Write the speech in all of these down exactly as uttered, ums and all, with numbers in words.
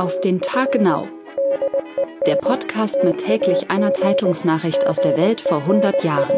Auf den Tag genau. Der Podcast mit täglich einer Zeitungsnachricht aus der Welt vor hundert Jahren.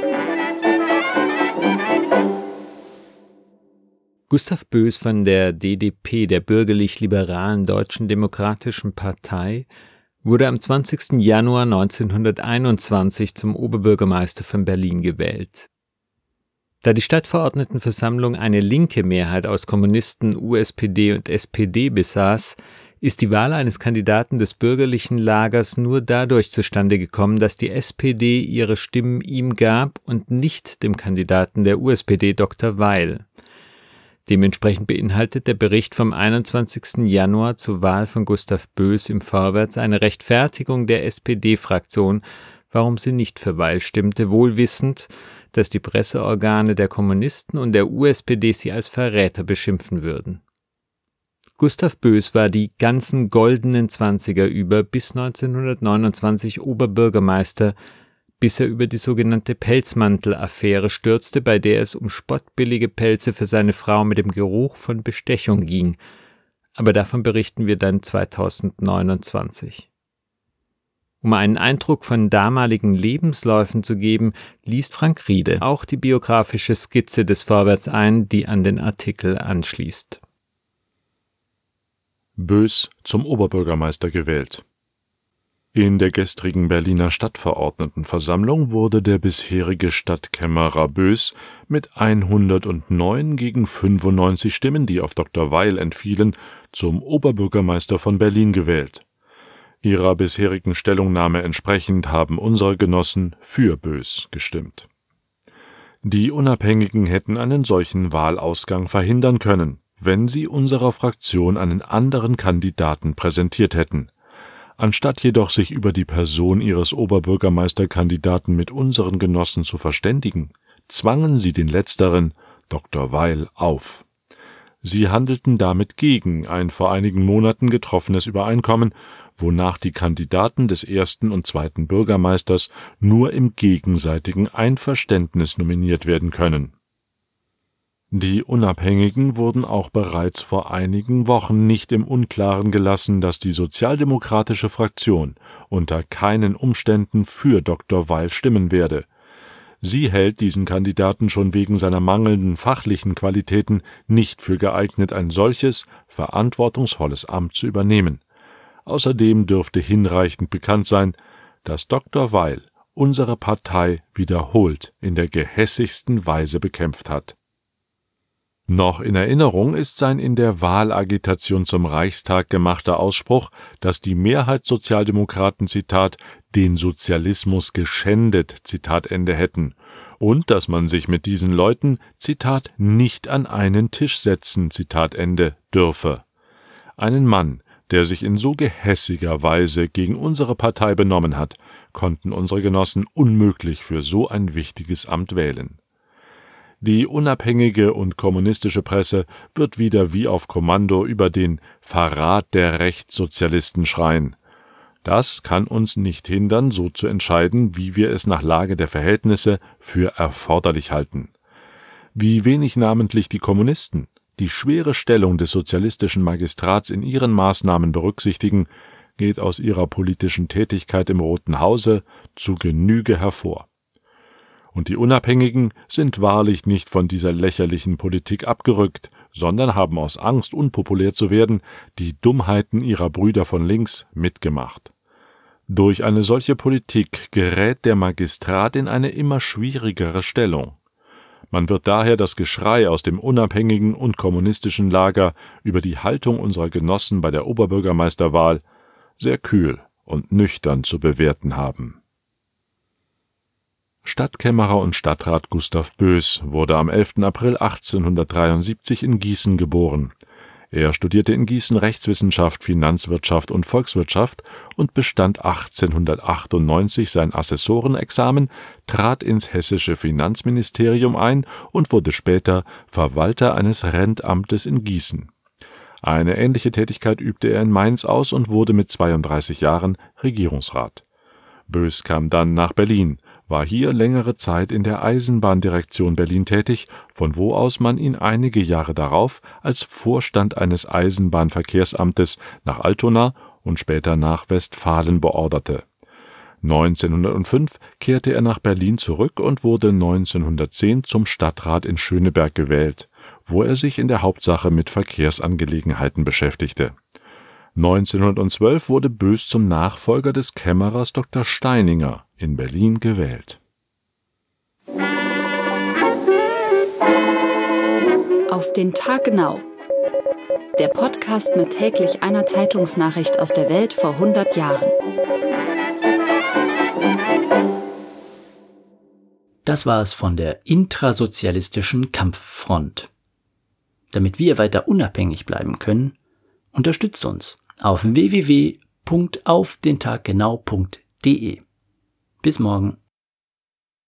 Gustav Bös von der D D P, der bürgerlich-liberalen Deutschen Demokratischen Partei, wurde am zwanzigsten Januar neunzehnhunderteinundzwanzig zum Oberbürgermeister von Berlin gewählt. Da die Stadtverordnetenversammlung eine linke Mehrheit aus Kommunisten, U S P D und S P D besaß, ist die Wahl eines Kandidaten des bürgerlichen Lagers nur dadurch zustande gekommen, dass die S P D ihre Stimmen ihm gab und nicht dem Kandidaten der U S P D, Doktor Weil. Dementsprechend beinhaltet der Bericht vom einundzwanzigsten Januar zur Wahl von Gustav Bös im Vorwärts eine Rechtfertigung der S P D-Fraktion, warum sie nicht für Weil stimmte, wohl wissend, dass die Presseorgane der Kommunisten und der U S P D sie als Verräter beschimpfen würden. Gustav Bös war die ganzen goldenen Zwanziger über bis neunzehnhundertneunundzwanzig Oberbürgermeister, bis er über die sogenannte Pelzmantel-Affäre stürzte, bei der es um spottbillige Pelze für seine Frau mit dem Geruch von Bestechung ging. Aber davon berichten wir dann zweitausendneunundzwanzig. Um einen Eindruck von damaligen Lebensläufen zu geben, liest Frank Riede auch die biografische Skizze des Vorwärts ein, die an den Artikel anschließt. Bös zum Oberbürgermeister gewählt. In der gestrigen Berliner Stadtverordnetenversammlung wurde der bisherige Stadtkämmerer Bös mit hundertneun gegen fünfundneunzig Stimmen, die auf Doktor Weil entfielen, zum Oberbürgermeister von Berlin gewählt. Ihrer bisherigen Stellungnahme entsprechend haben unsere Genossen für Bös gestimmt. Die Unabhängigen hätten einen solchen Wahlausgang verhindern können, wenn sie unserer Fraktion einen anderen Kandidaten präsentiert hätten. Anstatt jedoch sich über die Person ihres Oberbürgermeisterkandidaten mit unseren Genossen zu verständigen, zwangen sie den Letzteren, Doktor Weil, auf. Sie handelten damit gegen ein vor einigen Monaten getroffenes Übereinkommen, wonach die Kandidaten des ersten und zweiten Bürgermeisters nur im gegenseitigen Einverständnis nominiert werden können. Die Unabhängigen wurden auch bereits vor einigen Wochen nicht im Unklaren gelassen, dass die sozialdemokratische Fraktion unter keinen Umständen für Doktor Weil stimmen werde. Sie hält diesen Kandidaten schon wegen seiner mangelnden fachlichen Qualitäten nicht für geeignet, ein solches verantwortungsvolles Amt zu übernehmen. Außerdem dürfte hinreichend bekannt sein, dass Doktor Weil unsere Partei wiederholt in der gehässigsten Weise bekämpft hat. Noch in Erinnerung ist sein in der Wahlagitation zum Reichstag gemachter Ausspruch, dass die Mehrheit Sozialdemokraten, Zitat, den Sozialismus geschändet, Zitat Ende hätten, und dass man sich mit diesen Leuten, Zitat, nicht an einen Tisch setzen, Zitat Ende, dürfe. Einen Mann, der sich in so gehässiger Weise gegen unsere Partei benommen hat, konnten unsere Genossen unmöglich für so ein wichtiges Amt wählen. Die unabhängige und kommunistische Presse wird wieder wie auf Kommando über den Verrat der Rechtssozialisten schreien. Das kann uns nicht hindern, so zu entscheiden, wie wir es nach Lage der Verhältnisse für erforderlich halten. Wie wenig namentlich die Kommunisten die schwere Stellung des sozialistischen Magistrats in ihren Maßnahmen berücksichtigen, geht aus ihrer politischen Tätigkeit im Roten Hause zu Genüge hervor. Und die Unabhängigen sind wahrlich nicht von dieser lächerlichen Politik abgerückt, sondern haben aus Angst, unpopulär zu werden, die Dummheiten ihrer Brüder von links mitgemacht. Durch eine solche Politik gerät der Magistrat in eine immer schwierigere Stellung. Man wird daher das Geschrei aus dem unabhängigen und kommunistischen Lager über die Haltung unserer Genossen bei der Oberbürgermeisterwahl sehr kühl und nüchtern zu bewerten haben. Stadtkämmerer und Stadtrat Gustav Bös wurde am elften April achtzehnhundertdreiundsiebzig in Gießen geboren. Er studierte in Gießen Rechtswissenschaft, Finanzwirtschaft und Volkswirtschaft und bestand achtzehnhundertachtundneunzig sein Assessorenexamen, trat ins hessische Finanzministerium ein und wurde später Verwalter eines Rentamtes in Gießen. Eine ähnliche Tätigkeit übte er in Mainz aus und wurde mit zweiunddreißig Jahren Regierungsrat. Bös kam dann nach Berlin, war hier längere Zeit in der Eisenbahndirektion Berlin tätig, von wo aus man ihn einige Jahre darauf als Vorstand eines Eisenbahnverkehrsamtes nach Altona und später nach Westfalen beorderte. neunzehnhundertfünf kehrte er nach Berlin zurück und wurde neunzehnhundertzehn zum Stadtrat in Schöneberg gewählt, wo er sich in der Hauptsache mit Verkehrsangelegenheiten beschäftigte. neunzehnhundertzwölf wurde Bös zum Nachfolger des Kämmerers Doktor Steininger in Berlin gewählt. Auf den Tag genau. Der Podcast mit täglich einer Zeitungsnachricht aus der Welt vor hundert Jahren. Das war es von der intrasozialistischen Kampffront. Damit wir weiter unabhängig bleiben können, unterstützt uns auf w w w punkt auf den tag genau punkt d e. Bis morgen.